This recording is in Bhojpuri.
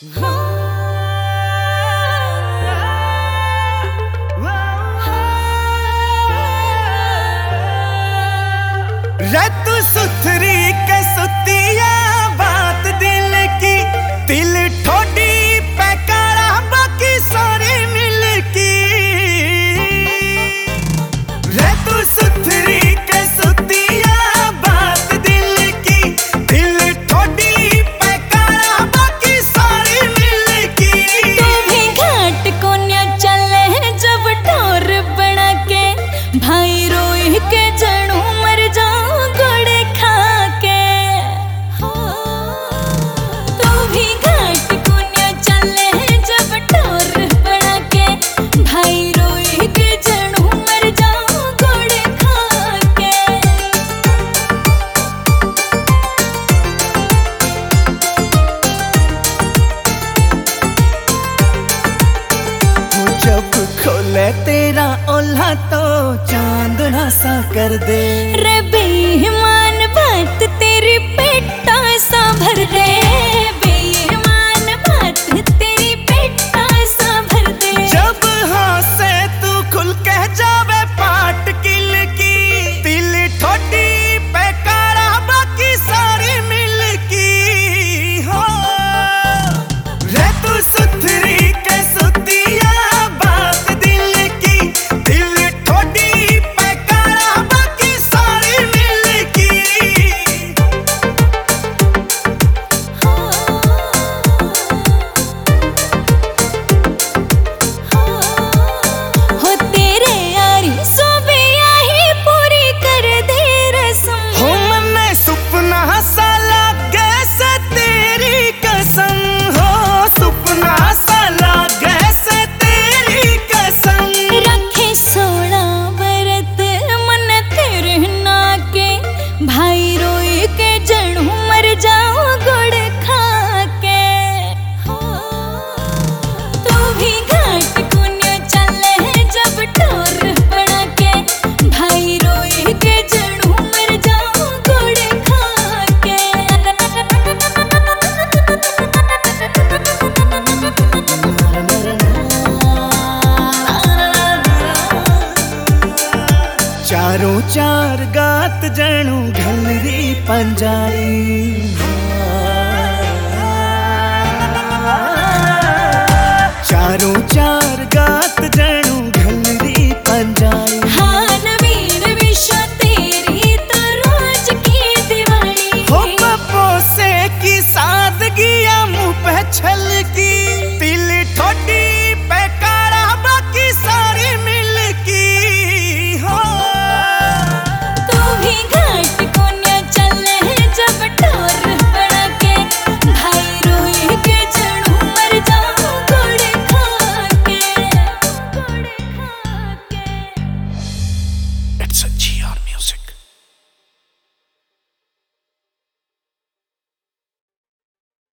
रे तू सुथरी के सुतिया बात दिल की, दिल ठोडी पे काला बाकी सारे मिल की। रे तू सुथरी के सुतिया बात दिल की, दिल ठोडी पे काला बाकी सारे मिल की। तू भी घाट को न्या चले जब ठोर बना के, भाई रोई के जड़ू मर जाऊं गोड़े खा के। तू भी घाट को न्या चले जब ठोर बना के, भाई रोई के जड़ू मर जाऊं गोड़े खा के। जब खोले तेरा ओल्हा तो चांदना सा कर दे। रे बेईमान बात तेरी पेटा सा भर दे, बेईमान बात तेरी पेटा सा भर दे। जब हंसे तू खुल के जावे पाट किल की, दिल ठोडी पे काला बाकी सारी मिल की। हो रे तू सुथरी के सुतिया बात दिल की, दिल ठोडी पे काला बाकी सारी मिल की। हो तेरे यारी सोबे आही पूरी कर दे रस्म। हो मन्ने सुपना सा लागे से तेरी कसम, हो सुपना सा लागे से तेरी कसम। रखे 16 बरत मन तेरे ना के, भाई रोई के जड़ू मर जाऊं गुड़ खा के। तू भी घाट को न्या चले जब ठोर बना के, भाई रोई के जड़ू मर जाऊं गुड़ खा के। चारों चार गात जणू घलरी पंजाई। चारों चार गात जणू घलरी पंजाई। हाँ नवीन विश्व तेरी तो रोज की दिवाली। हो बपोसे की सादगिया मुँह पे छलकी, दिल ठोडी पे काला बाकी सारी मिल की। हो तू भी घाट को न्या चले जब ठोर बना के, भाई रोई के जड़ू मर जाऊं गुड़ खा के। It's a GR music.